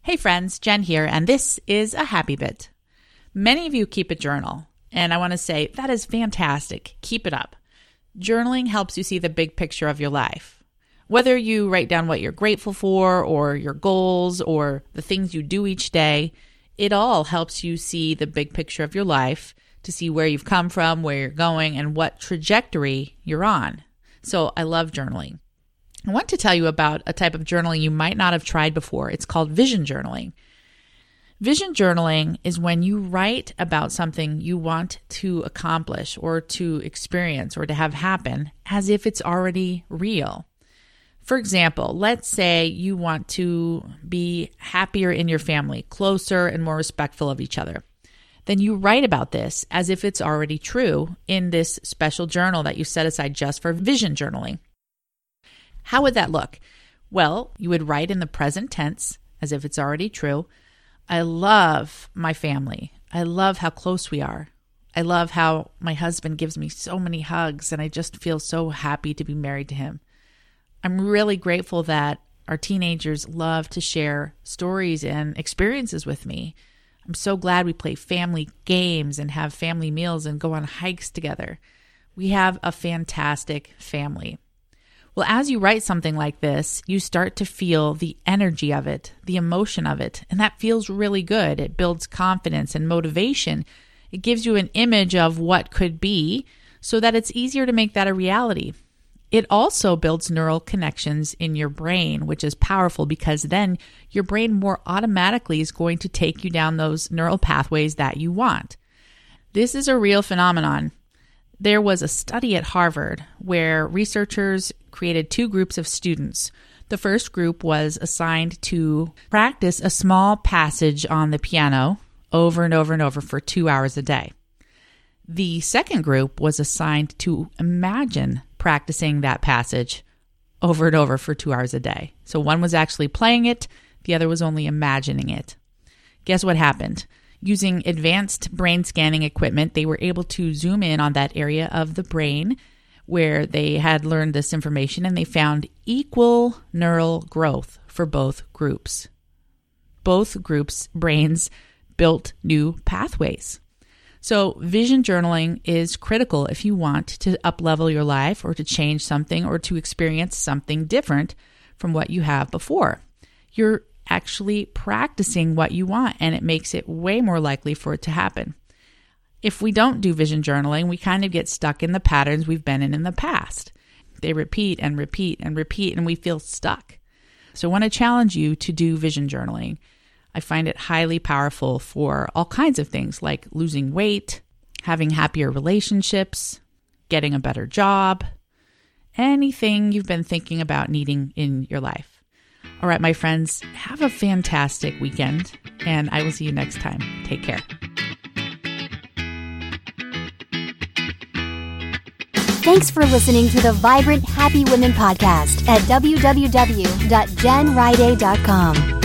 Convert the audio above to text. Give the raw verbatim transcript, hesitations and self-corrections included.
Hey friends, Jen here, and this is a Happy Bit. Many of you keep a journal, and I want to say that is fantastic. Keep it up. Journaling helps you see the big picture of your life. Whether you write down what you're grateful for, or your goals, or the things you do each day, it all helps you see the big picture of your life, to see where you've come from, where you're going, and what trajectory you're on. So I love journaling. I want to tell you about a type of journaling you might not have tried before. It's called vision journaling. Vision journaling is when you write about something you want to accomplish or to experience or to have happen as if it's already real. For example, let's say you want to be happier in your family, closer and more respectful of each other. Then you write about this as if it's already true in this special journal that you set aside just for vision journaling. How would that look? Well, you would write in the present tense as if it's already true. I love my family. I love how close we are. I love how my husband gives me so many hugs, and I just feel so happy to be married to him. I'm really grateful that our teenagers love to share stories and experiences with me. I'm so glad we play family games and have family meals and go on hikes together. We have a fantastic family. Well, as you write something like this, you start to feel the energy of it, the emotion of it, and that feels really good. It builds confidence and motivation. It gives you an image of what could be so that it's easier to make that a reality. It also builds neural connections in your brain, which is powerful because then your brain more automatically is going to take you down those neural pathways that you want. This is a real phenomenon. There was a study at Harvard where researchers created two groups of students. The first group was assigned to practice a small passage on the piano over and over and over for two hours a day. The second group was assigned to imagine practicing that passage over and over for two hours a day. So one was actually playing it, the other was only imagining it. Guess what happened? Using advanced brain scanning equipment, they were able to zoom in on that area of the brain where they had learned this information, and they found equal neural growth for both groups. Both groups' brains built new pathways. So vision journaling is critical if you want to up-level your life or to change something or to experience something different from what you have before. You're actually practicing what you want, and it makes it way more likely for it to happen. If we don't do vision journaling, we kind of get stuck in the patterns we've been in in the past. They repeat and repeat and repeat, and we feel stuck. So I want to challenge you to do vision journaling. I find it highly powerful for all kinds of things like losing weight, having happier relationships, getting a better job, anything you've been thinking about needing in your life. All right, my friends, have a fantastic weekend, and I will see you next time. Take care. Thanks for listening to the Vibrant Happy Women podcast at w w w dot jen riday dot com.